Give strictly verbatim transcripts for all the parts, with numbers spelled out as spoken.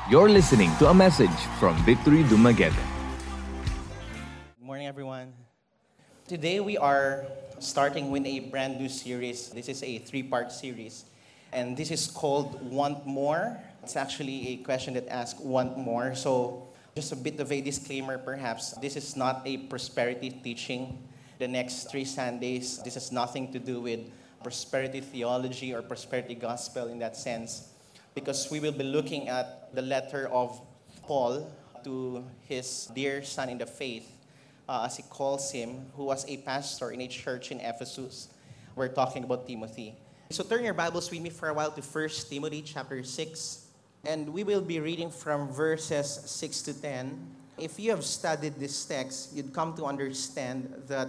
You're listening to a message from Victory Dumaguete. Good morning, everyone. Today we are starting with a brand new series. This is a three-part series, and this is called Want More. It's actually a question that asks want more. So just a bit of a disclaimer, perhaps. This is not a prosperity teaching. The next three Sundays, this has nothing to do with prosperity theology or prosperity gospel in that sense, because we will be looking at the letter of Paul to his dear son in the faith, uh, as he calls him, who was a pastor in a church in Ephesus. We're talking about Timothy. So turn your Bibles with me for a while to First Timothy chapter six, and we will be reading from verses six to ten. If you have studied this text, you'd come to understand that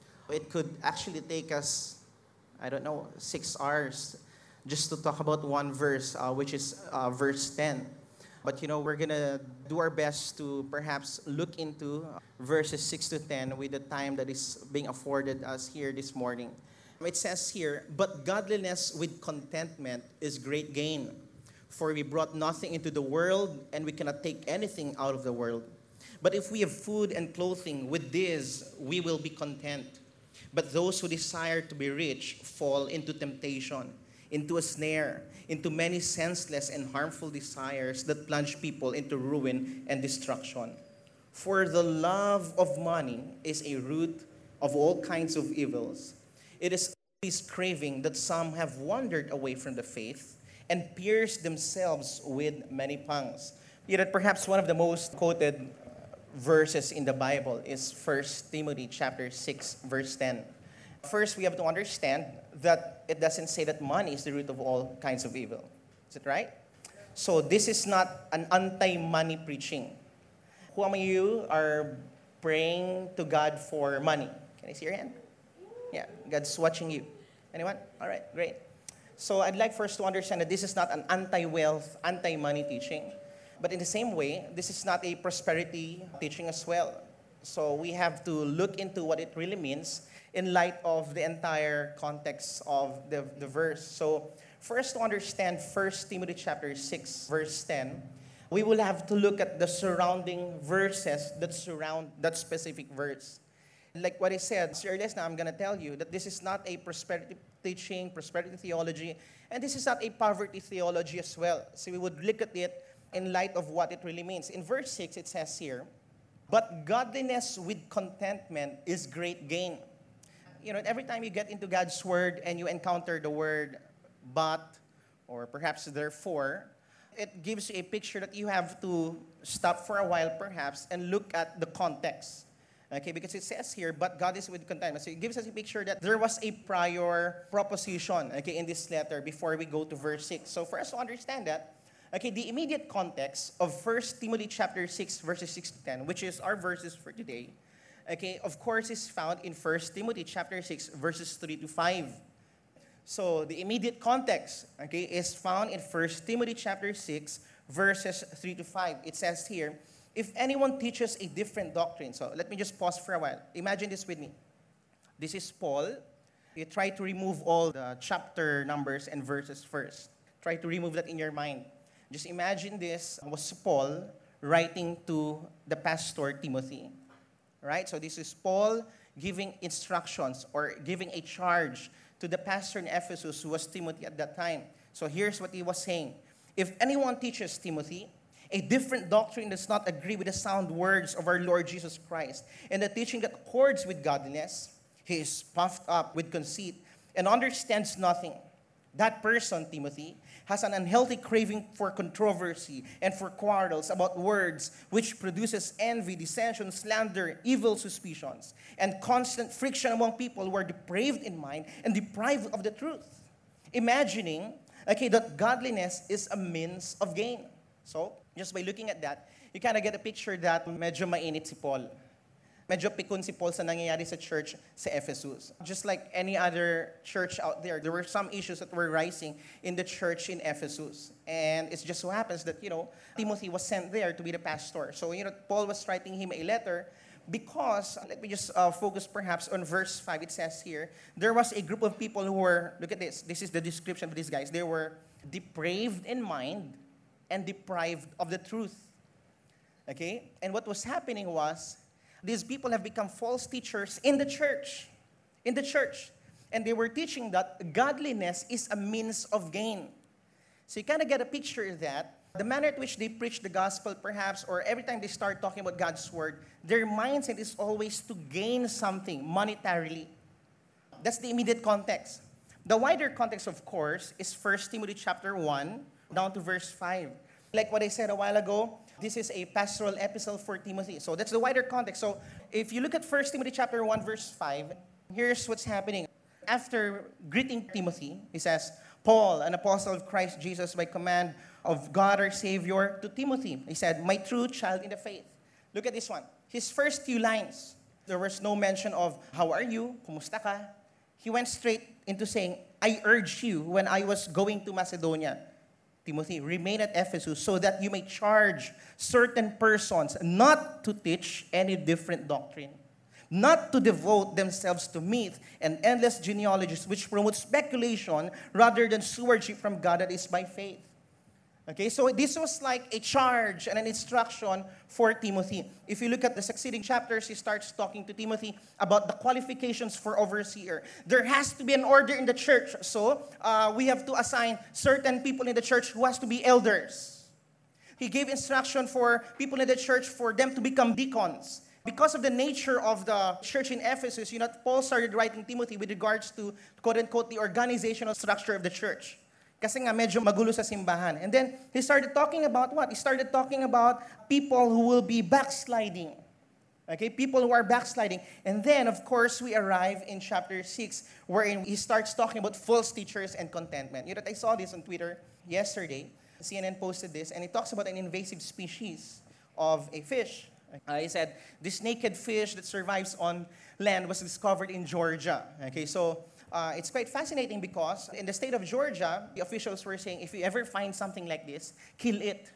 it could actually take us, I don't know, six hours just to talk about one verse, uh, which is uh, verse ten. But, you know, we're going to do our best to perhaps look into verses six to ten with the time that is being afforded us here this morning. It says here, "But godliness with contentment is great gain. For we brought nothing into the world, and we cannot take anything out of the world. But if we have food and clothing, with this we will be content. But those who desire to be rich fall into temptation, into a snare, into many senseless and harmful desires that plunge people into ruin and destruction. For the love of money is a root of all kinds of evils. It is this craving that some have wandered away from the faith and pierced themselves with many pangs." Yet perhaps one of the most quoted verses in the Bible is First Timothy chapter six, verse ten. First, we have to understand that it doesn't say that money is the root of all kinds of evil. Is it right? So this is not an anti-money preaching. Who among you are praying to God for money? Can I see your hand? Yeah, God's watching you. Anyone? All right, great. So I'd like first to understand that this is not an anti-wealth, anti-money teaching. But in the same way, this is not a prosperity teaching as well. So we have to look into what it really means in light of the entire context of the, the verse. So first, to understand First Timothy chapter six, verse ten, we will have to look at the surrounding verses that surround that specific verse. Like what I said earlier, now I'm going to tell you that this is not a prosperity teaching, prosperity theology, and this is not a poverty theology as well. So we would look at it in light of what it really means. In verse six, it says here, "But godliness with contentment is great gain." You know, every time you get into God's word and you encounter the word "but" or perhaps "therefore," it gives you a picture that you have to stop for a while perhaps and look at the context. Okay, because it says here, "But God is with contentment." So it gives us a picture that there was a prior proposition, okay, in this letter before we go to verse six. So for us to understand that, okay, the immediate context of First Timothy chapter six, verses six to ten, which is our verses for today, okay, of course, is found in First Timothy chapter six, verses three to five. So the immediate context, okay, is found in First Timothy chapter six, verses three to five. It says here, "If anyone teaches a different doctrine," so let me just pause for a while. Imagine this with me. This is Paul. You try to remove all the chapter numbers and verses first. Try to remove that in your mind. Just imagine this was Paul writing to the pastor Timothy. Right? So this is Paul giving instructions or giving a charge to the pastor in Ephesus, who was Timothy at that time. So here's what he was saying. "If anyone teaches, Timothy, a different doctrine does not agree with the sound words of our Lord Jesus Christ, and the teaching that accords with godliness, he is puffed up with conceit and understands nothing. That person, Timothy, has an unhealthy craving for controversy and for quarrels about words, which produces envy, dissension, slander, evil suspicions, and constant friction among people who are depraved in mind and deprived of the truth, imagining, okay, that godliness is a means of gain." So, just by looking at that, you kind of get a picture that medyo mainit si Paul. Medyo pikon si Paul sa nangyayari sa church sa Ephesus. Just like any other church out there, there were some issues that were rising in the church in Ephesus. And it just so happens that, you know, Timothy was sent there to be the pastor. So, you know, Paul was writing him a letter because, let me just uh, focus perhaps on verse five. It says here, there was a group of people who were, look at this, this is the description of these guys. They were depraved in mind and deprived of the truth. Okay? And what was happening was, these people have become false teachers in the church. In the church. And they were teaching that godliness is a means of gain. So you kind of get a picture of that. The manner at which they preach the gospel, perhaps, or every time they start talking about God's word, their mindset is always to gain something monetarily. That's the immediate context. The wider context, of course, is First Timothy chapter one, down to verse five. Like what I said a while ago, this is a pastoral epistle for Timothy. So that's the wider context. So if you look at First Timothy chapter one, verse five, here's what's happening. After greeting Timothy, he says, Paul, an apostle of Christ Jesus by command of God our Savior, to Timothy. He said, my true child in the faith. Look at this one. His first few lines, there was no mention of, how are you? Kumusta ka? He went straight into saying, I urge you when I was going to Macedonia, Timothy, remain at Ephesus so that you may charge certain persons not to teach any different doctrine, not to devote themselves to myth and endless genealogies which promote speculation rather than stewardship from God that is by faith. Okay, so this was like a charge and an instruction for Timothy. If you look at the succeeding chapters, he starts talking to Timothy about the qualifications for overseer. There has to be an order in the church. So uh, we have to assign certain people in the church who has to be elders. He gave instruction for people in the church for them to become deacons. Because of the nature of the church in Ephesus, you know, Paul started writing Timothy with regards to, quote-unquote, the organizational structure of the church. Kasi nga medyo magulo sa simbahan. And then, he started talking about what? He started talking about people who will be backsliding. Okay, people who are backsliding. And then, of course, we arrive in chapter six, wherein he starts talking about false teachers and contentment. You know, I saw this on Twitter yesterday. C N N posted this, and it talks about an invasive species of a fish. Uh, he said, this naked fish that survives on land was discovered in Georgia. Okay, so uh, it's quite fascinating because in the state of Georgia, the officials were saying, if you ever find something like this, kill it.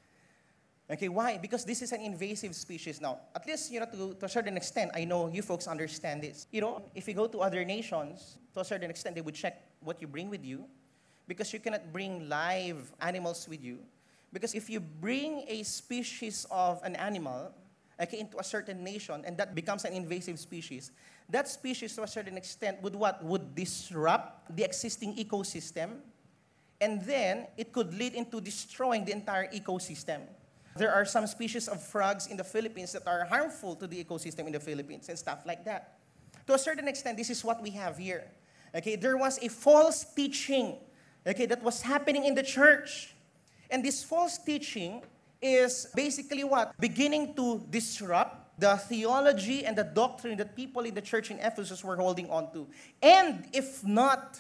Okay, why? Because this is an invasive species now. At least, you know, to, to a certain extent, I know you folks understand this. You know, if you go to other nations, to a certain extent, they would check what you bring with you because you cannot bring live animals with you. Because if you bring a species of an animal, okay, into a certain nation, and that becomes an invasive species, that species to a certain extent would what? Would disrupt the existing ecosystem, and then it could lead into destroying the entire ecosystem. There are some species of frogs in the Philippines that are harmful to the ecosystem in the Philippines and stuff like that. To a certain extent, this is what we have here. Okay, there was a false teaching, okay, that was happening in the church. And this false teaching is basically what? Beginning to disrupt the theology and the doctrine that people in the church in Ephesus were holding on to. And if not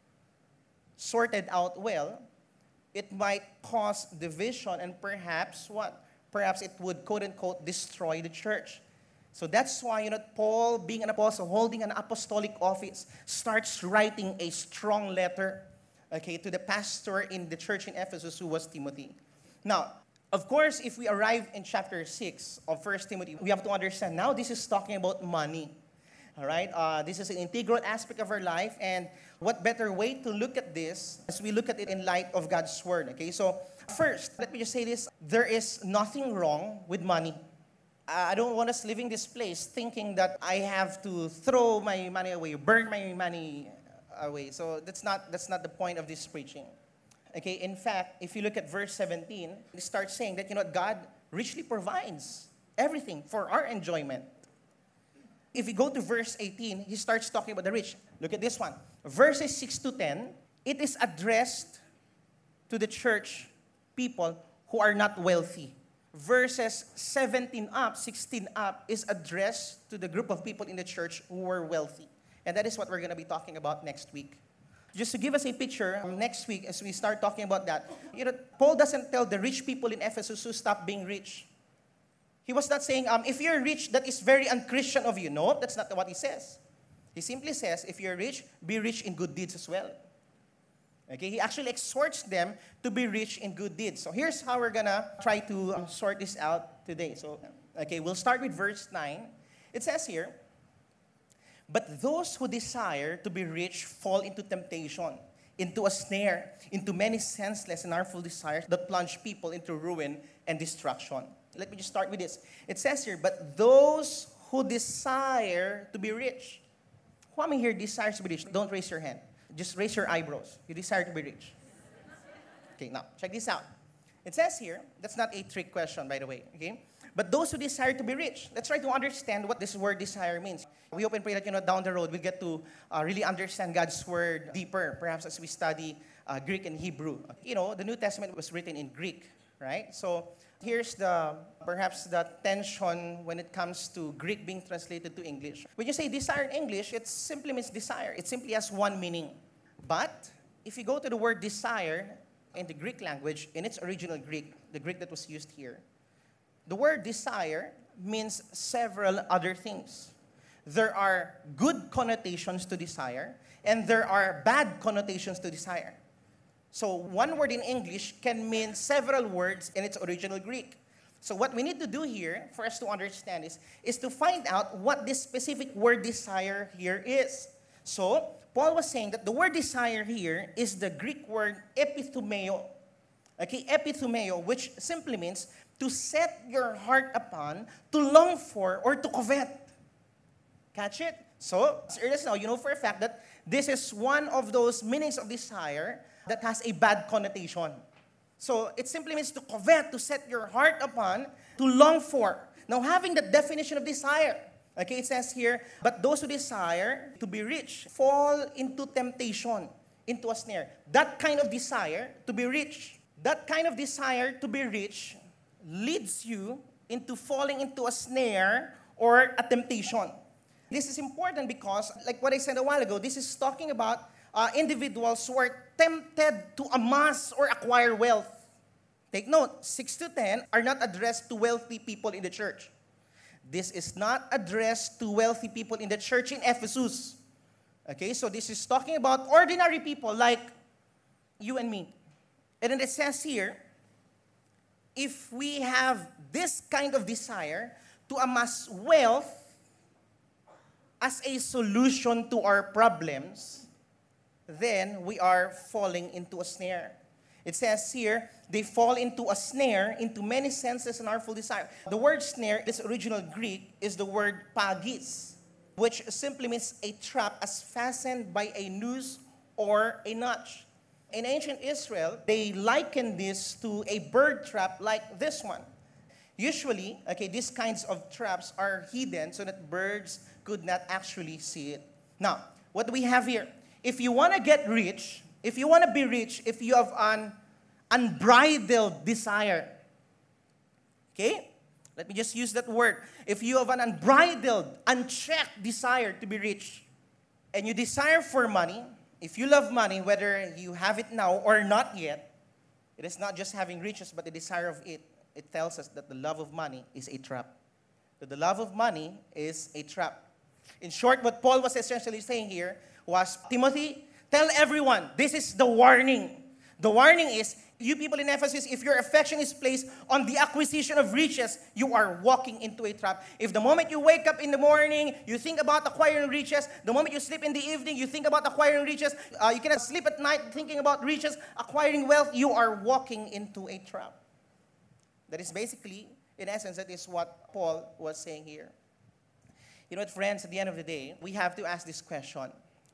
sorted out well, it might cause division and perhaps what? Perhaps it would, quote-unquote, destroy the church. So that's why, you know, Paul, being an apostle, holding an apostolic office, starts writing a strong letter, okay, to the pastor in the church in Ephesus who was Timothy. Now, of course, if we arrive in chapter six of First Timothy, we have to understand now this is talking about money. All right? Uh, this is an integral aspect of our life, and what better way to look at this as we look at it in light of God's Word, okay? So, first, let me just say this. There is nothing wrong with money. I don't want us leaving this place thinking that I have to throw my money away, burn my money away. So, that's not, that's not the point of this preaching. Okay, in fact, if you look at verse seventeen, it starts saying that, you know, God richly provides everything for our enjoyment. If you go to verse eighteen, he starts talking about the rich. Look at this one. Verses six to ten, it is addressed to the church people who are not wealthy. Verses seventeen up, sixteen up, is addressed to the group of people in the church who were wealthy. And that is what we're going to be talking about next week. Just to give us a picture, um, next week as we start talking about that, you know, Paul doesn't tell the rich people in Ephesus to stop being rich. He was not saying, um, if you're rich, that is very unchristian of you. No, that's not what he says. He simply says, if you're rich, be rich in good deeds as well. Okay, he actually exhorts them to be rich in good deeds. So here's how we're going to try to um, sort this out today. So, okay, we'll start with verse nine. It says here, but those who desire to be rich fall into temptation into a snare, into many senseless and harmful desires that plunge people into ruin and destruction. Let me just start with this. It says here, but those who desire to be rich. Who among here desires to be rich? Don't raise your hand. Just raise your eyebrows. You desire to be rich. Okay, now, check this out. It says here, that's not a trick question, by the way, okay? But those who desire to be rich, let's try to understand what this word desire means. We hope and pray that, you know, down the road, we'll get to uh, really understand God's word deeper, perhaps as we study uh, Greek and Hebrew. You know, the New Testament was written in Greek, right? So here's the, perhaps the tension when it comes to Greek being translated to English. When you say desire in English, it simply means desire. It simply has one meaning. But if you go to the word desire in the Greek language, in its original Greek, the Greek that was used here, the word desire means several other things. There are good connotations to desire, and there are bad connotations to desire. So one word in English can mean several words in its original Greek. So what we need to do here, for us to understand this, is to find out what this specific word desire here is. So Paul was saying that the word desire here is the Greek word epithumeo. Okay, epithumeo, which simply means to set your heart upon, to long for, or to covet. Catch it? So, as early as now, you know for a fact that this is one of those meanings of desire that has a bad connotation. So, it simply means to covet, to set your heart upon, to long for. Now, having the definition of desire, okay, it says here, but those who desire to be rich fall into temptation, into a snare. That kind of desire to be rich, that kind of desire to be rich leads you into falling into a snare or a temptation. This is important because, like what I said a while ago, this is talking about uh, individuals who are tempted to amass or acquire wealth. Take note, six to ten are not addressed to wealthy people in the church. This is not addressed to wealthy people in the church in Ephesus. Okay, so this is talking about ordinary people like you and me. And then it says here, if we have this kind of desire to amass wealth as a solution to our problems, then we are falling into a snare. It says here, they fall into a snare, into many senses and harmful desire. The word snare, this original Greek, is the word pagis, which simply means a trap as fastened by a noose or a notch. In ancient Israel, they likened this to a bird trap like this one. Usually, okay, these kinds of traps are hidden so that birds could not actually see it. Now, what do we have here? If you want to get rich, if you want to be rich, if you have an unbridled desire, okay? Let me just use that word. If you have an unbridled, unchecked desire to be rich, and you desire for money, if you love money, whether you have it now or not yet, it is not just having riches, but the desire of it. It tells us that the love of money is a trap. That the love of money is a trap. In short, what Paul was essentially saying here was, Timothy, tell everyone, this is the warning. The warning is, you people in Ephesus, if your affection is placed on the acquisition of riches, you are walking into a trap. If the moment you wake up in the morning, you think about acquiring riches, the moment you sleep in the evening, you think about acquiring riches, uh, you cannot sleep at night thinking about riches, acquiring wealth, you are walking into a trap. That is basically, in essence, that is what Paul was saying here. You know what, friends, at the end of the day, we have to ask this question.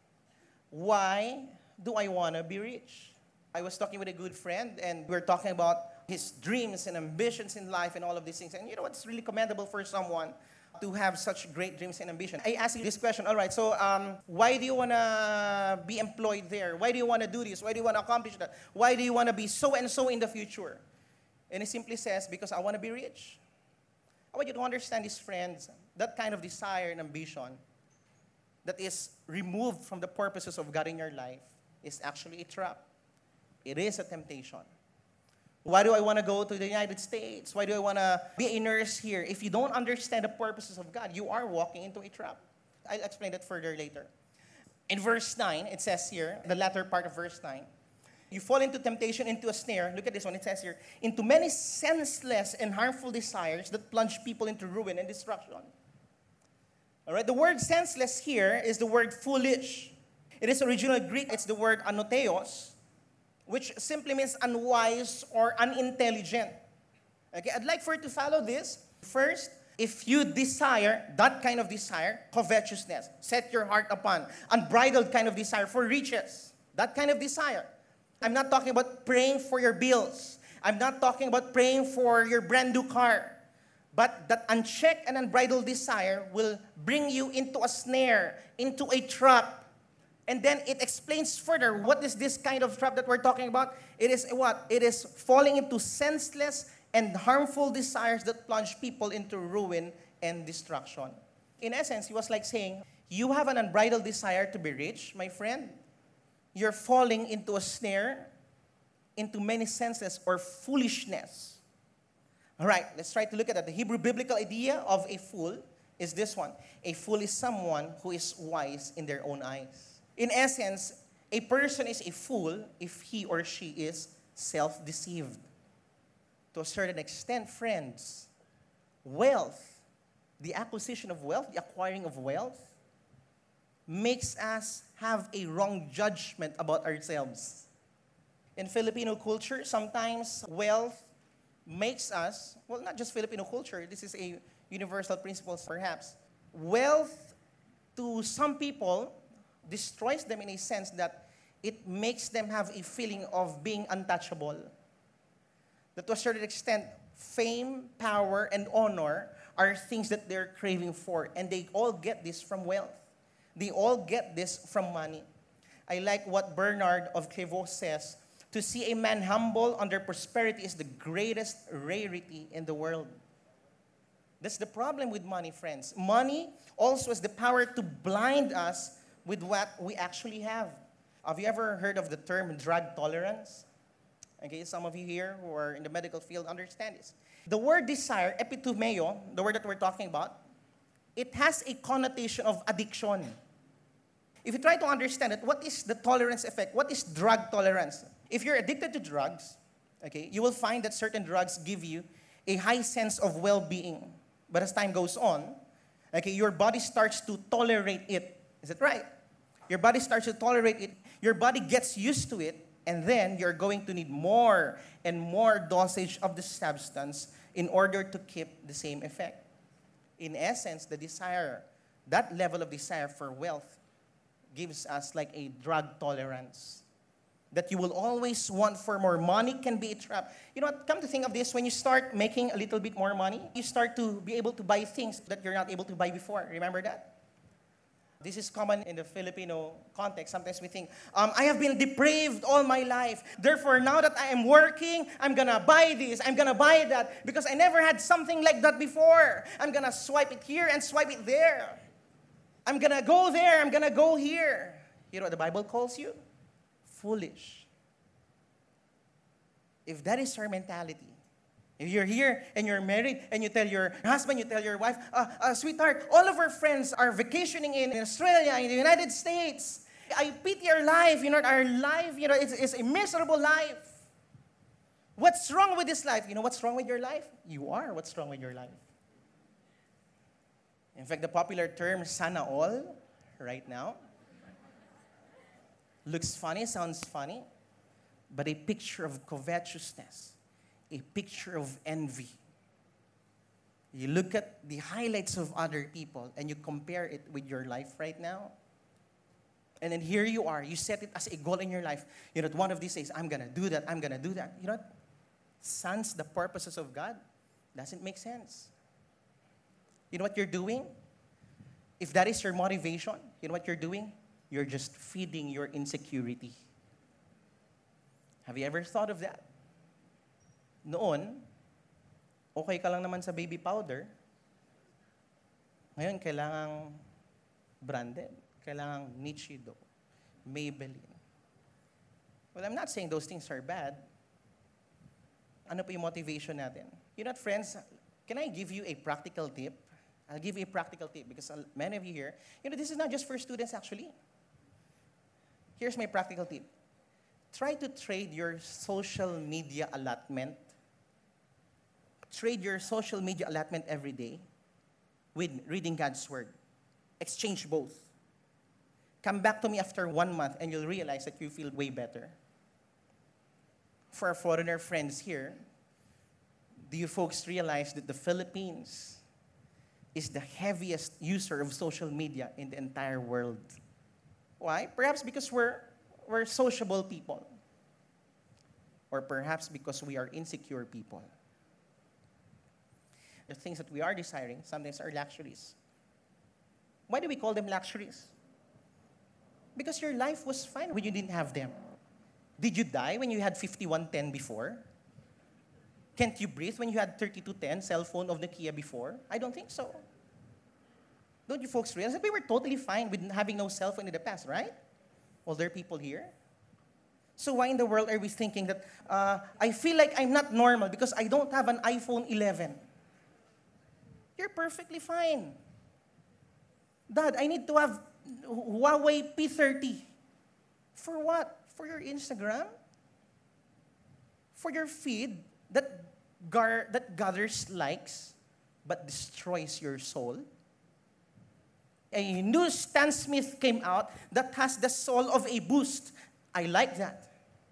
Why do I want to be rich? I was talking with a good friend, and we were talking about his dreams and ambitions in life and all of these things. And you know what's really commendable for someone to have such great dreams and ambition. I asked you this question, all right, so um, why do you want to be employed there? Why do you want to do this? Why do you want to accomplish that? Why do you want to be so and so in the future? And he simply says, because I want to be rich. I want you to understand this, friends, that kind of desire and ambition that is removed from the purposes of God in your life is actually a trap. It is a temptation. Why do I want to go to the United States? Why do I want to be a nurse here? If you don't understand the purposes of God, you are walking into a trap. I'll explain that further later. In verse nine, it says here, the latter part of verse nine, you fall into temptation, into a snare. Look at this one. It says here, into many senseless and harmful desires that plunge people into ruin and destruction. All right, the word senseless here is the word foolish. It is original Greek. It's the word anotheos, which simply means unwise or unintelligent. Okay, I'd like for you to follow this. First, if you desire that kind of desire, covetousness, set your heart upon, unbridled kind of desire for riches, that kind of desire. I'm not talking about praying for your bills. I'm not talking about praying for your brand new car. But that unchecked and unbridled desire will bring you into a snare, into a trap. And then it explains further, what is this kind of trap that we're talking about? It is what? It is falling into senseless and harmful desires that plunge people into ruin and destruction. In essence, he was like saying, you have an unbridled desire to be rich, my friend. You're falling into a snare, into many senses or foolishness. All right, let's try to look at that. The Hebrew biblical idea of a fool is this one. A fool is someone who is wise in their own eyes. In essence, a person is a fool if he or she is self-deceived. To a certain extent, friends, wealth, the acquisition of wealth, the acquiring of wealth, makes us have a wrong judgment about ourselves. In Filipino culture, sometimes wealth makes us, well, not just Filipino culture, this is a universal principle perhaps. Wealth, to some people, destroys them in a sense that it makes them have a feeling of being untouchable. That to a certain extent, fame, power, and honor are things that they're craving for. And they all get this from wealth. They all get this from money. I like what Bernard of Clairvaux says, to see a man humble under prosperity is the greatest rarity in the world. That's the problem with money, friends. Money also has the power to blind us with what we actually have. Have you ever heard of the term drug tolerance? Okay, some of you here who are in the medical field understand this. The word desire, epitumeo, the word that we're talking about, it has a connotation of addiction. If you try to understand it, what is the tolerance effect? What is drug tolerance? If you're addicted to drugs, okay, you will find that certain drugs give you a high sense of well-being. But as time goes on, okay, your body starts to tolerate it. Is it right? Your body starts to tolerate it. Your body gets used to it. And then you're going to need more and more dosage of the substance in order to keep the same effect. In essence, the desire, that level of desire for wealth gives us like a drug tolerance. That you will always want for more. Money can be a trap. You know what? Come to think of this, when you start making a little bit more money, you start to be able to buy things that you're not able to buy before. Remember that? This is common in the Filipino context. Sometimes we think, um, I have been depraved all my life. Therefore, now that I am working, I'm going to buy this, I'm going to buy that, because I never had something like that before. I'm going to swipe it here and swipe it there. I'm going to go there, I'm going to go here. You know what the Bible calls you? Foolish. If that is our mentality, if you're here and you're married and you tell your husband, you tell your wife, uh, uh, sweetheart, all of our friends are vacationing in Australia, in the United States. I pity your life. You know, our life, you know, it's, it's a miserable life. What's wrong with this life? You know what's wrong with your life? You are what's wrong with your life. In fact, the popular term, sana all, right now, looks funny, sounds funny, but a picture of covetousness, a picture of envy. You look at the highlights of other people and you compare it with your life right now. And then here you are, you set it as a goal in your life. You know, one of these days, I'm going to do that, I'm going to do that. You know what? Sons, the purposes of God doesn't make sense. You know what you're doing? If that is your motivation, you know what you're doing? You're just feeding your insecurity. Have you ever thought of that? Noon, okay ka lang naman sa baby powder. Ngayon, kailangang branded. Kailangang Nichido, Maybelline. Well, I'm not saying those things are bad. Ano po yung motivation natin? You know what, friends? Can I give you a practical tip? I'll give you a practical tip because many of you here, you know, this is not just for students actually. Here's my practical tip. Try to trade your social media allotment. Trade your social media allotment every day with reading God's Word. Exchange both. Come back to me after one month and you'll realize that you feel way better. For our foreigner friends here, do you folks realize that the Philippines is the heaviest user of social media in the entire world? Why? Perhaps because we're, we're sociable people. Or perhaps because we are insecure people. The things that we are desiring sometimes are luxuries. Why do we call them luxuries? Because your life was fine when you didn't have them. Did you die when you had fifty-one ten before? Can't you breathe when you had thirty-two ten cell phone of Nokia before? I don't think so. Don't you folks realize that we were totally fine with having no cell phone in the past, right? Older people here. So why in the world are we thinking that uh, I feel like I'm not normal because I don't have an iPhone eleven? You're perfectly fine. Dad, I need to have Huawei P thirty. For what? For your Instagram? For your feed that, gar- that gathers likes but destroys your soul? A new Stan Smith came out that has the soul of a boost. I like that.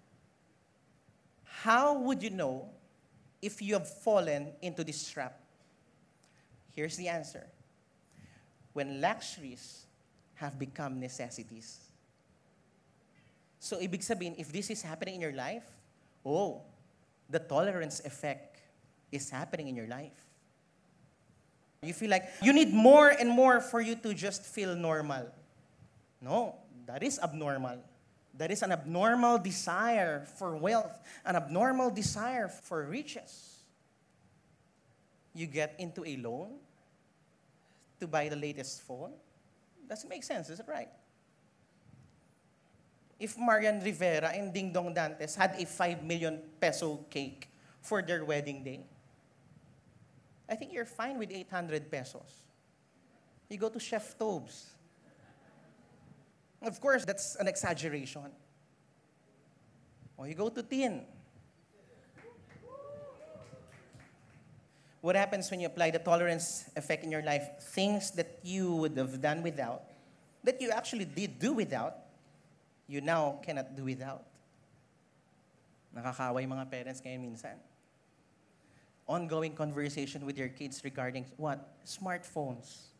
How would you know if you have fallen into this trap? Here's the answer. When luxuries have become necessities. So, ibig sabihin, if this is happening in your life, oh, the tolerance effect is happening in your life. You feel like you need more and more for you to just feel normal. No, that is abnormal. That is an abnormal desire for wealth, an abnormal desire for riches. You get into a loan to buy the latest phone. Doesn't make sense, is it right? If Marian Rivera and Ding Dong Dantes had a five million peso cake for their wedding day, I think you're fine with eight hundred pesos. You go to Chef Tobes. Of course, that's an exaggeration. Or you go to Tin. What happens when you apply the tolerance effect in your life? Things that you would have done without, that you actually did do without, you now cannot do without. Nakakaway mga parents ngayon minsan. Ongoing conversation with your kids regarding what? Smartphones.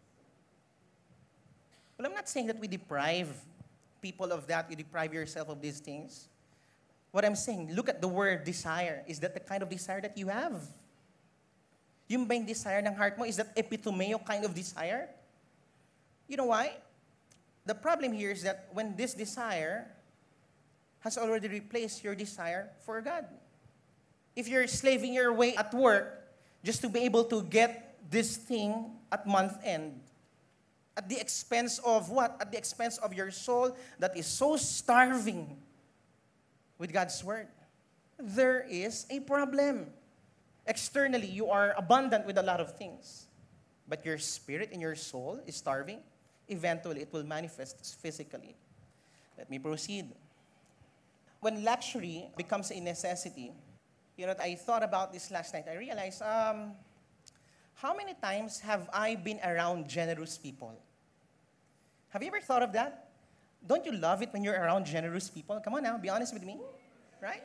Well, I'm not saying that we deprive people of that, you deprive yourself of these things. What I'm saying, look at the word desire. Is that the kind of desire that you have? Yung ba yung desire ng heart mo? Is that epitomeo kind of desire? You know why? The problem here is that when this desire has already replaced your desire for God. If you're slaving your way at work just to be able to get this thing at month end, at the expense of what? At the expense of your soul that is so starving with God's word, there is a problem. Externally, you are abundant with a lot of things, but your spirit and your soul is starving. Eventually, it will manifest physically. Let me proceed. When luxury becomes a necessity, you know, I thought about this last night. I realized, um, how many times have I been around generous people? Have you ever thought of that? Don't you love it when you're around generous people? Come on now, be honest with me, right?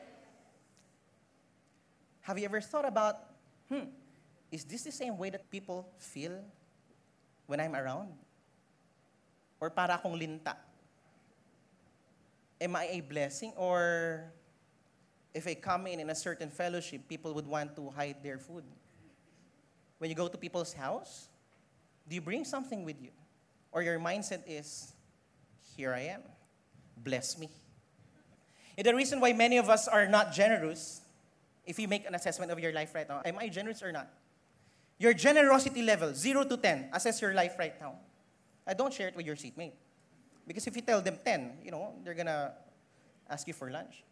Have you ever thought about, hmm, is this the same way that people feel when I'm around? Or para akong linta? Am I a blessing? Or if I come in in a certain fellowship, people would want to hide their food. When you go to people's house, do you bring something with you? Or your mindset is, here I am, bless me. And the reason why many of us are not generous, if you make an assessment of your life right now, am I generous or not? Your generosity level, zero to ten, assess your life right now. I don't share it with your seatmate. Because if you tell them ten, you know, they're gonna ask you for lunch.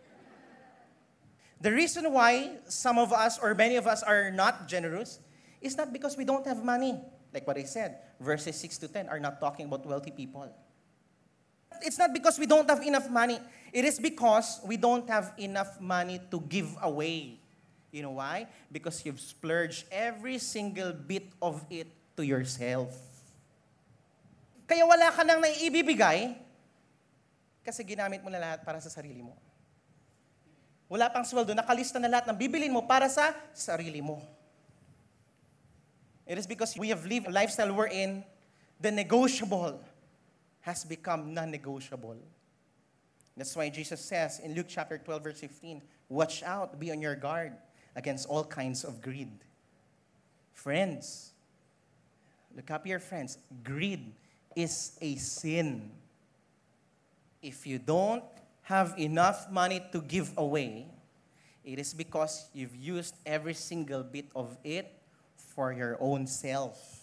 The reason why some of us or many of us are not generous is not because we don't have money. Like what I said, verses six to ten are not talking about wealthy people. It's not because we don't have enough money. It is because we don't have enough money to give away. You know why? Because you've splurged every single bit of it to yourself. Kaya wala ka nang naiibibigay kasi ginamit mo na lahat para sa sarili mo. Wala pang sweldo, nakalista na lahat ng bibilin mo para sa sarili mo. It is because we have lived a lifestyle wherein the negotiable has become non-negotiable. That's why Jesus says in Luke chapter twelve, verse fifteen, watch out, be on your guard against all kinds of greed. Friends, look up here, friends. Greed is a sin. If you don't have enough money to give away, it is because you've used every single bit of it for your own self.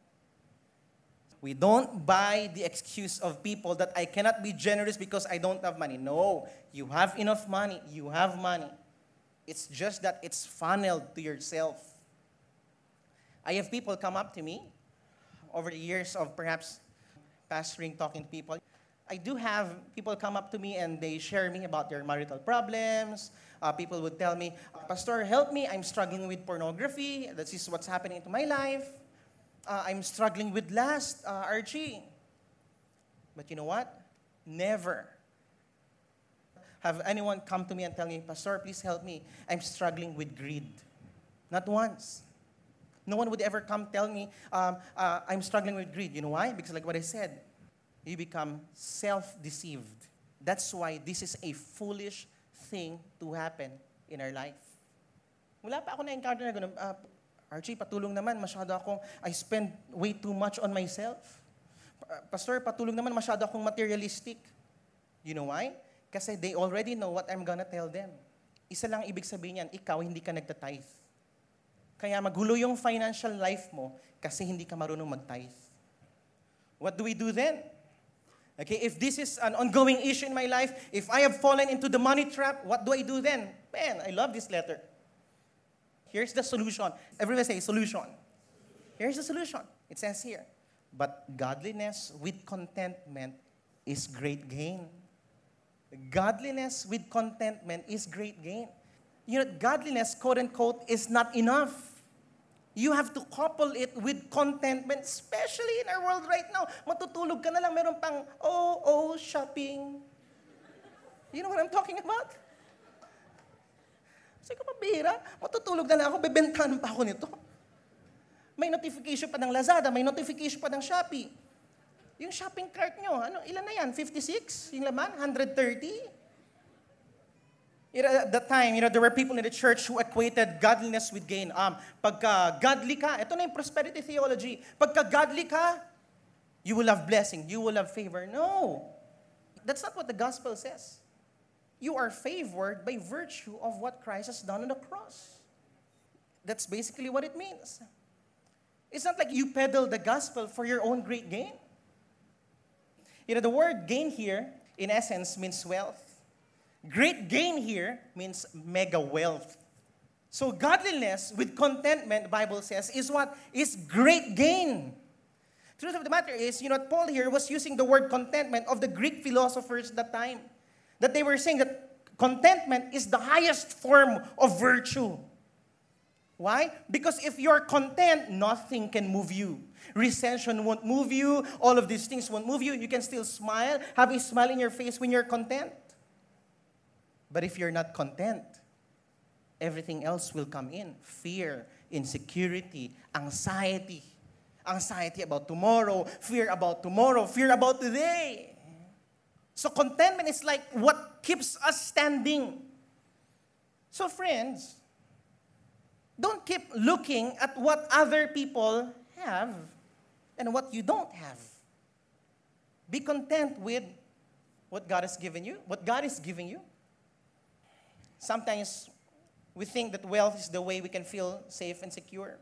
We don't buy the excuse of people that I cannot be generous because I don't have money. No, you have enough money. You have money. It's just that it's funneled to yourself. I have people come up to me over the years of perhaps pastoring, talking to people. I do have people come up to me and they share me about their marital problems. Uh, people would tell me, Pastor, help me. I'm struggling with pornography. This is what's happening to my life. Uh, I'm struggling with lust, uh, Archie. But you know what? Never have anyone come to me and tell me, Pastor, please help me. I'm struggling with greed. Not once. No one would ever come tell me, um, uh, I'm struggling with greed. You know why? Because like what I said, you become self-deceived. That's why this is a foolish thing to happen in our life. Wala pa ako na-encounter na gano'n, uh, Archie, patulong naman, masyado akong, I spend way too much on myself. Pastor, patulong naman, masyado akong materialistic. You know why? Kasi they already know what I'm gonna tell them. Isa lang ibig sabihin yan, ikaw hindi ka nagtatithe. Kaya magulo yung financial life mo kasi hindi ka marunong mag-tithe. What do we do then? Okay, if this is an ongoing issue in my life, if I have fallen into the money trap, what do I do then? Man, I love this letter. Here's the solution. Everyone say solution. Here's the solution. It says here, but godliness with contentment is great gain. Godliness with contentment is great gain. You know, godliness, quote unquote, is not enough. You have to couple it with contentment, especially in our world right now. Matutulog ka na lang, meron pang, oh, oh, shopping. You know what I'm talking about? Kasi ka pabira, matutulog na lang ako, bebentahan pa ako nito. May notification pa ng Lazada, may notification pa ng Shopee. Yung shopping cart nyo, ano, ilan na yan? fifty-six? Yung laman? one hundred thirty? You know, at that time, you know, there were people in the church who equated godliness with gain. Um, pagka godly ka, ito na yung prosperity theology. Pagka godly ka, you will have blessing, you will have favor. No. That's not what the gospel says. You are favored by virtue of what Christ has done on the cross. That's basically what it means. It's not like you peddle the gospel for your own great gain. You know, the word gain here, in essence, means wealth. Great gain here means mega wealth. So godliness with contentment, the Bible says, is what? Is great gain. Truth of the matter is, you know, Paul here was using the word contentment of the Greek philosophers at that time. That they were saying that contentment is the highest form of virtue. Why? Because if you're content, nothing can move you. Recession won't move you. All of these things won't move you. You can still smile, have a smile in your face when you're content. But if you're not content, everything else will come in. Fear, insecurity, anxiety. Anxiety about tomorrow, fear about tomorrow, fear about today. So contentment is like what keeps us standing. So friends, don't keep looking at what other people have and what you don't have. Be content with what God has given you, what God is giving you. Sometimes we think that wealth is the way we can feel safe and secure.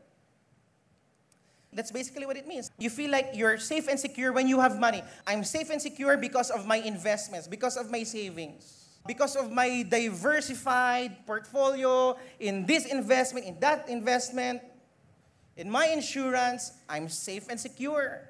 That's basically what it means. You feel like you're safe and secure when you have money. I'm safe and secure because of my investments, because of my savings, because of my diversified portfolio in this investment, in that investment, in my insurance. I'm safe and secure.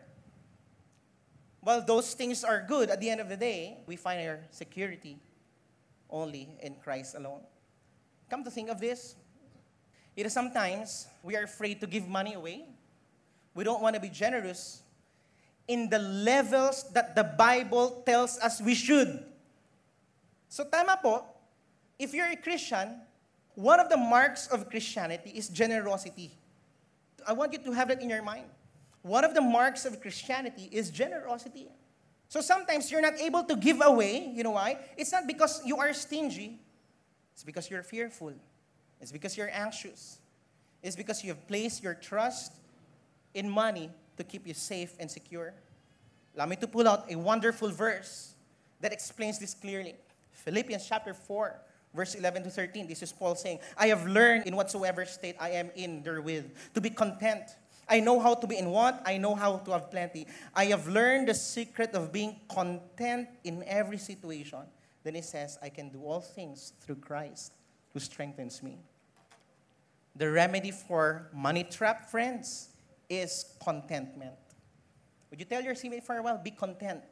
While those things are good, at the end of the day, we find our security only in Christ alone. Come to think of this, it is sometimes we are afraid to give money away. We don't want to be generous. in the levels that the Bible tells us we should. So tama po, if you're a Christian, one of the marks of Christianity is generosity. I want you to have that in your mind. One of the marks of Christianity is generosity. So sometimes you're not able to give away. You know why? It's not because you are stingy. It's because you're fearful. It's because you're anxious. It's because you have placed your trust in money to keep you safe and secure. Allow me to pull out a wonderful verse that explains this clearly. Philippians chapter four, verse eleven to thirteen. This is Paul saying, I have learned in whatsoever state I am in therewith to be content. I know how to be in want. I know how to have plenty. I have learned the secret of being content in every situation. Then he says, I can do all things through Christ who strengthens me. The remedy for money trap, friends, is contentment. Would you tell your seatmate for a while, be content?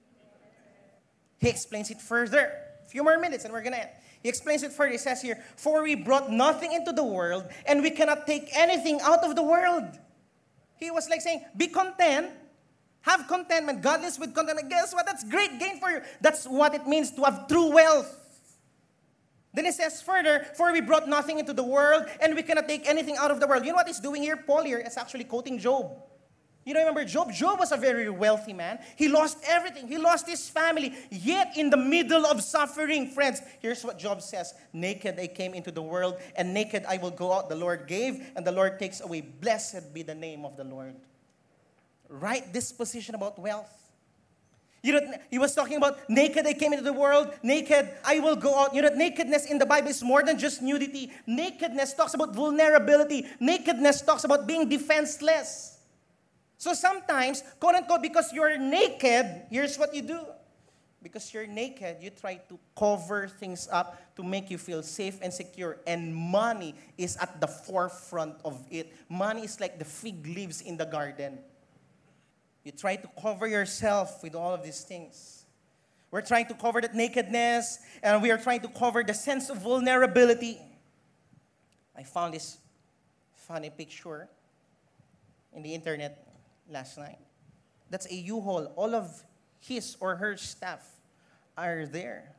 He explains it further. A few more minutes and we're going to end. He explains it further. He says here, for we brought nothing into the world and we cannot take anything out of the world. He was like saying, be content. Have contentment. Godliness with contentment. Guess what? That's great gain for you. That's what it means to have true wealth. Then he says further, for we brought nothing into the world and we cannot take anything out of the world. You know what he's doing here? Paul here is actually quoting Job. You know, remember Job? Job was a very wealthy man. He lost everything. He lost his family. Yet in the middle of suffering, friends, here's what Job says. Naked I came into the world, and naked I will go out. The Lord gave, and the Lord takes away. Blessed be the name of the Lord. Right disposition about wealth. You know, he was talking about naked I came into the world, naked I will go out. You know, nakedness in the Bible is more than just nudity. Nakedness talks about vulnerability. Nakedness talks about being defenseless. So sometimes, quote unquote, because you're naked, here's what you do. Because you're naked, you try to cover things up to make you feel safe and secure. And money is at the forefront of it. Money is like the fig leaves in the garden. You try to cover yourself with all of these things. We're trying to cover that nakedness, and we are trying to cover the sense of vulnerability. I found this funny picture in the internet last night. That's a U-Haul. All of his or her staff are there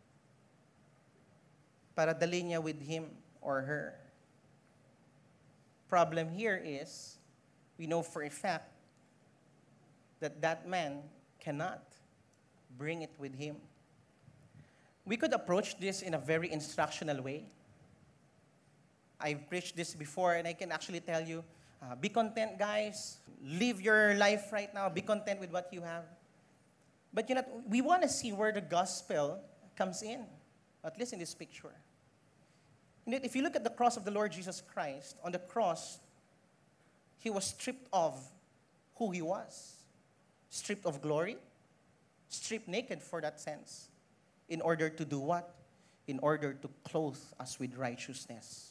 para dali niya with him or her. Problem here is, we know for a fact that that man cannot bring it with him. We could approach this in a very instructional way. I've preached this before, and I can actually tell you, uh, be content, guys. Live your life right now. Be content with what you have. But you know, we want to see where the gospel comes in, at least in this picture. You know, if you look at the cross of the Lord Jesus Christ, on the cross, he was stripped of who he was. Stripped of glory, stripped naked for that sense. In order to do what? In order to clothe us with righteousness.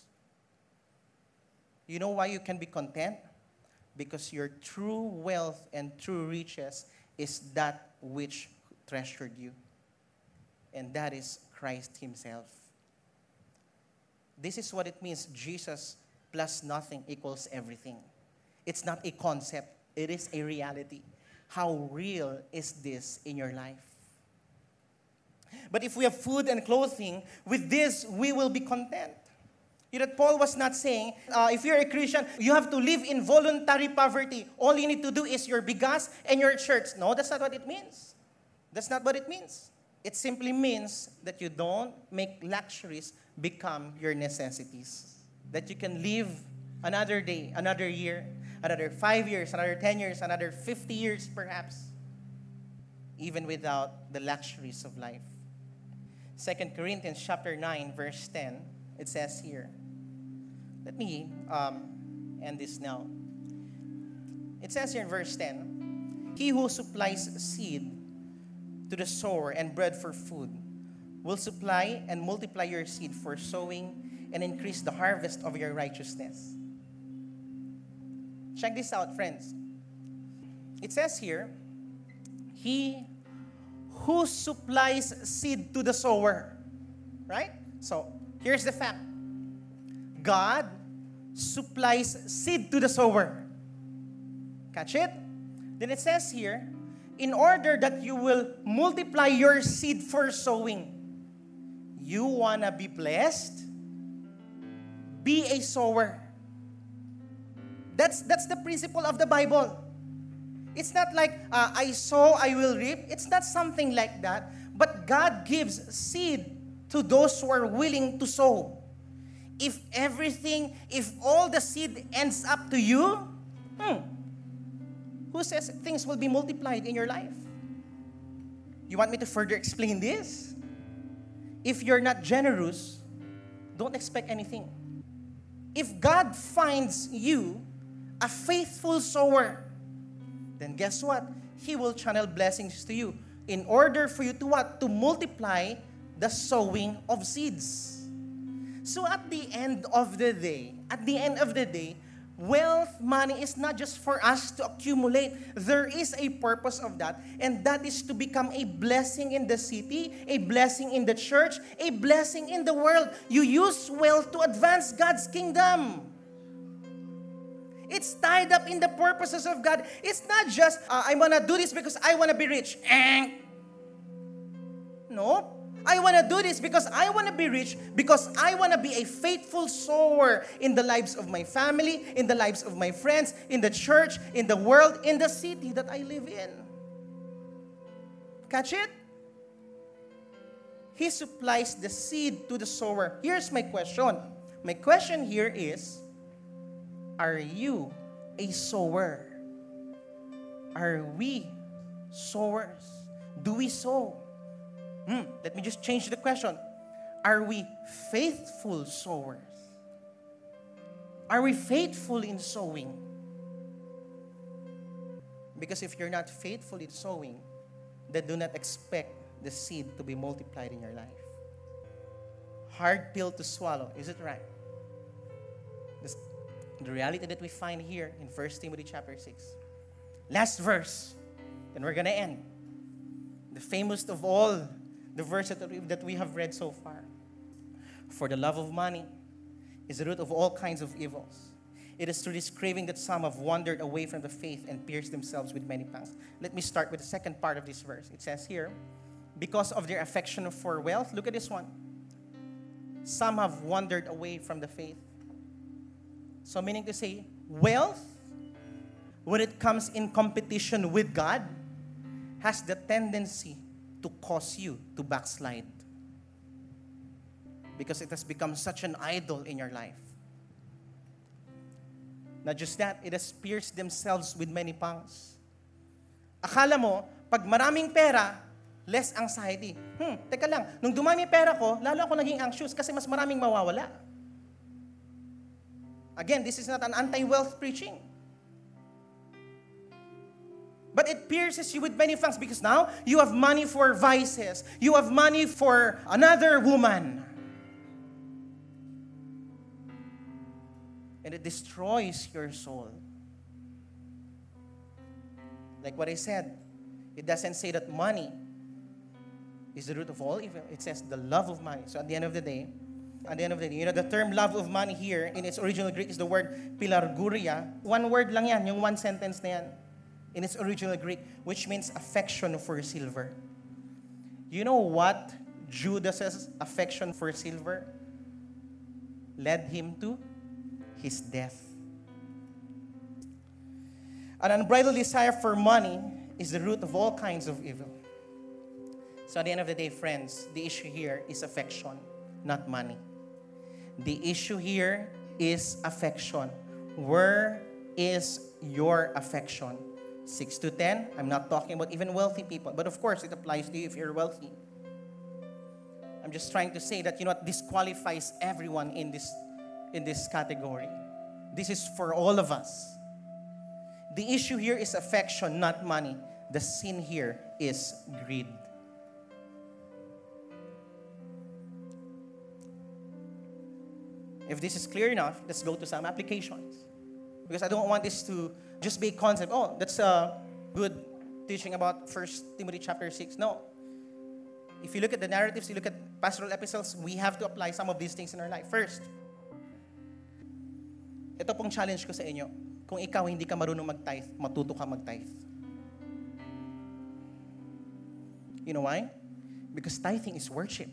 You know why you can be content? Because your true wealth and true riches is that which treasured you. And that is Christ himself. This is what it means. Jesus plus nothing equals everything. It's not a concept. It is a reality. How real is this in your life? But if we have food and clothing, with this we will be content. You know, Paul was not saying, uh, if you're a Christian, you have to live in voluntary poverty. All you need to do is your bigas and your shirts. No, that's not what it means. That's not what it means. It simply means that you don't make luxuries become your necessities. That you can live another day, another year, another five years, another ten years, another fifty years perhaps, even without the luxuries of life. Second Corinthians chapter nine, verse ten, it says here, let me um, end this now. It says here in verse ten, he who supplies seed to the sower and bread for food will supply and multiply your seed for sowing and increase the harvest of your righteousness. Check this out, friends. It says here, he who supplies seed to the sower. Right? So, here's the fact. God supplies seed to the sower. Catch it? Then it says here, in order that you will multiply your seed for sowing. You wanna be blessed? Be a sower. That's, that's the principle of the Bible. It's not like, uh, I sow, I will reap. It's not something like that. But God gives seed to those who are willing to sow. If everything, if all the seed ends up to you, hmm, who says things will be multiplied in your life? You want me to further explain this? If you're not generous, don't expect anything. If God finds you a faithful sower, then guess what? He will channel blessings to you in order for you to what? To multiply the sowing of seeds. So at the end of the day, at the end of the day, wealth, money is not just for us to accumulate. There is a purpose of that, and that is to become a blessing in the city, a blessing in the church, a blessing in the world. You use wealth to advance God's kingdom. It's tied up in the purposes of God. It's not just, uh, I want to do this because I want to be rich. No. I want to do this because I want to be rich, because I want to be a faithful sower in the lives of my family, in the lives of my friends, in the church, in the world, in the city that I live in. Catch it? He supplies the seed to the sower. Here's my question. My question here is, are you a sower? Are we sowers? Do we sow? Hmm, let me just change the question. Are we faithful sowers? Are we faithful in sowing? Because if you're not faithful in sowing, then do not expect the seed to be multiplied in your life. Hard pill to swallow, is it right? This, the reality that we find here in First Timothy chapter six. Last verse, and we're going to end. The famous of all the verse that we, that we have read so far. For the love of money is the root of all kinds of evils. It is through this craving that some have wandered away from the faith and pierced themselves with many pangs. Let me start with the second part of this verse. It says here, because of their affection for wealth, look at this one. Some have wandered away from the faith. So meaning to say, wealth, when it comes in competition with God, has the tendency to cause you to backslide. Because it has become such an idol in your life. Not just that, it has pierced themselves with many pangs. Akala mo, pag maraming pera, less anxiety. Hmm, teka lang, nung dumami pera ko, lalo ako naging anxious kasi mas maraming mawawala. Again, this is not an anti-wealth preaching. But it pierces you with many fangs because now you have money for vices. You have money for another woman. And it destroys your soul. Like what I said, it doesn't say that money is the root of all evil. It says the love of money. So at the end of the day, at the end of the day, you know, the term love of money here in its original Greek is the word pilarguria. One word lang yan, yung one sentence na yan. In its original Greek, which means affection for silver. You know what Judas's affection for silver led him to? His death. An unbridled desire for money is the root of all kinds of evil. So at the end of the day, friends, the issue here is affection, not money. The issue here is affection. Where is your affection? six to ten, I'm not talking about even wealthy people. But of course, it applies to you if you're wealthy. I'm just trying to say that, you know what, this qualifies everyone in this, in this category. This is for all of us. The issue here is affection, not money. The sin here is greed. If this is clear enough, let's go to some applications. Because I don't want this to just be a concept. Oh, that's a good teaching about First Timothy chapter six. No. If you look at the narratives, you look at pastoral epistles, we have to apply some of these things in our life. First, ito pong challenge ko sa inyo. Kung ikaw hindi ka marunong mag-tithe, matuto ka mag-tithe. You know why? Because tithing is worship.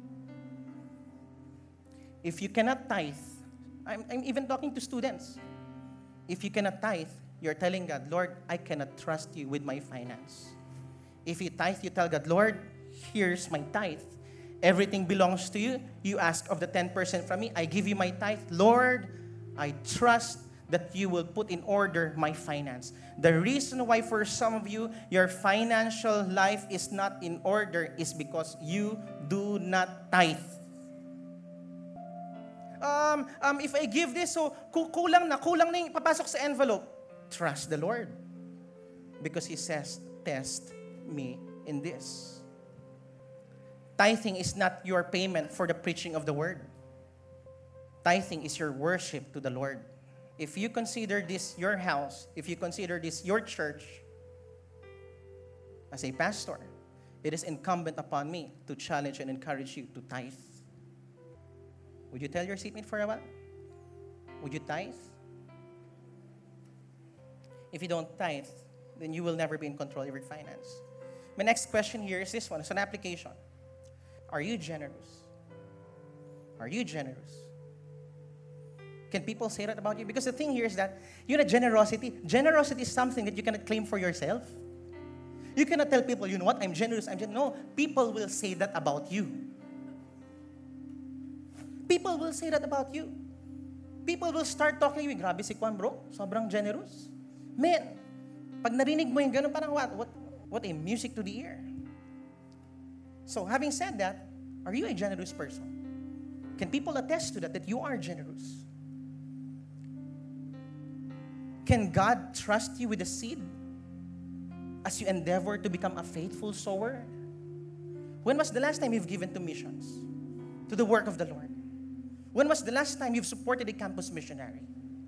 If you cannot tithe, I'm, I'm even talking to students. If you cannot tithe, you're telling God, Lord, I cannot trust you with my finance. If you tithe, you tell God, Lord, here's my tithe. Everything belongs to you. You ask of the ten percent from me. I give you my tithe. Lord, I trust that you will put in order my finance. The reason why for some of you, your financial life is not in order is because you do not tithe. Um, um, if I give this, so kulang na, kulang na yung papasok sa envelope. Trust the Lord. Because He says, test me in this. Tithing is not your payment for the preaching of the word. Tithing is your worship to the Lord. If you consider this your house, if you consider this your church, as a pastor, it is incumbent upon me to challenge and encourage you to tithe. Would you tell your seatmate for a while? Would you tithe? If you don't tithe, then you will never be in control of your finance. My next question here is this one. It's an application. Are you generous? Are you generous? Can people say that about you? Because the thing here is that, you know, generosity, generosity is something that you cannot claim for yourself. You cannot tell people, you know what, I'm generous, I'm generous. No, people will say that about you. People will say that about you. People will start talking to you, grabe si Kwan, bro, sobrang generous. Man, pag narinig mo yung gano'n, parang what? What, what a music to the ear. So, having said that, are you a generous person? Can people attest to that, that you are generous? Can God trust you with a seed as you endeavor to become a faithful sower? When was the last time you've given to missions, to the work of the Lord? When was the last time you've supported a campus missionary?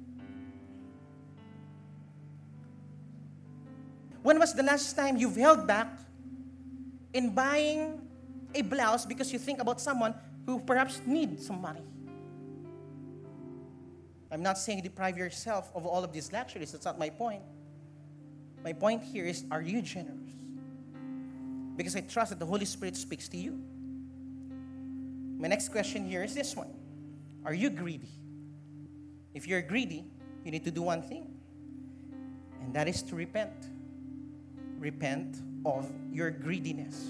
When was the last time you've held back in buying a blouse because you think about someone who perhaps needs some money? I'm not saying deprive yourself of all of these luxuries. That's not my point. My point here is, are you generous? Because I trust that the Holy Spirit speaks to you. My next question here is this one. Are you greedy? If you're greedy, you need to do one thing. And that is to repent. Repent of your greediness.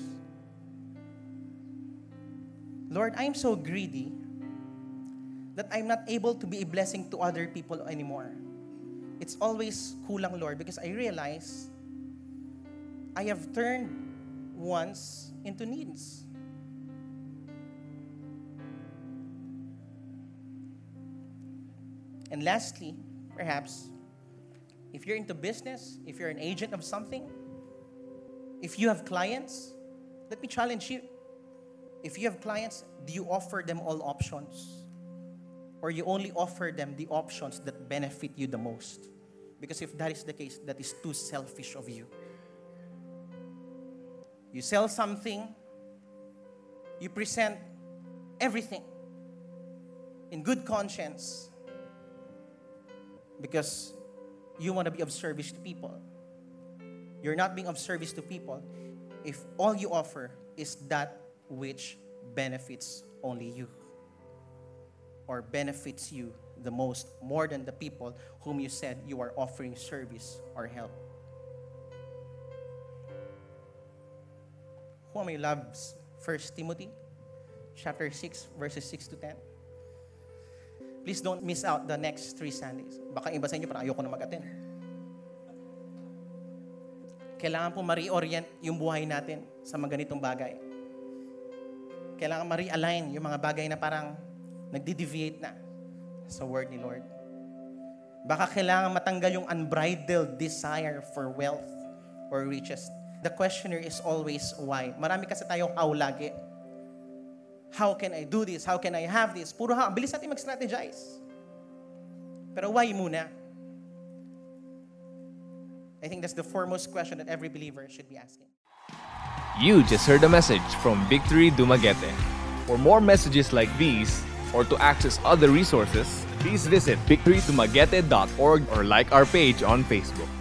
Lord, I am so greedy that I'm not able to be a blessing to other people anymore. It's always kulang, Lord, because I realize I have turned wants into needs. And lastly, perhaps, if you're into business, if you're an agent of something, if you have clients, let me challenge you. If you have clients, do you offer them all options? Or you only offer them the options that benefit you the most? Because if that is the case, that is too selfish of you. You sell something, you present everything in good conscience because you want to be of service to people. You're not being of service to people if all you offer is that which benefits only you, or benefits you the most, more than the people whom you said you are offering service or help. Who among you loves First Timothy chapter six, verses six to ten? Please don't miss out the next three Sundays. Baka iba sa inyo, parang ayoko na mag-attend. Kailangan po ma-reorient yung buhay natin sa mga ganitong bagay. Kailangan ma-realign yung mga bagay na parang nagdi-deviate na sa word ni Lord. Baka kailangan matanggal yung unbridled desire for wealth or riches. The questioner is always why. Marami kasi tayong how lagi. How can I do this? How can I have this? Puro how. Bilis natin mag-strategize. Pero why muna? I think that's the foremost question that every believer should be asking. You just heard a message from Victory Dumaguete. For more messages like these, or to access other resources, please visit victory dumaguete dot org or like our page on Facebook.